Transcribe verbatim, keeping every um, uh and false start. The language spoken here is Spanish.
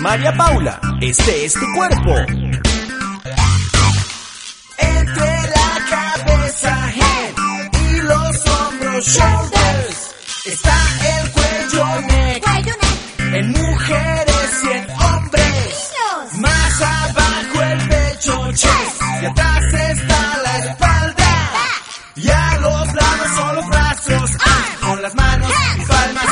María Paula, este es tu cuerpo. Entre la cabeza, head, y los hombros, shoulders, está el cuello, neck, Cuello, neck. en mujeres y en hombres. Niños. Más abajo el pecho, chest, y atrás está la espalda. Y a los lados son los brazos, ah, con las manos y palmas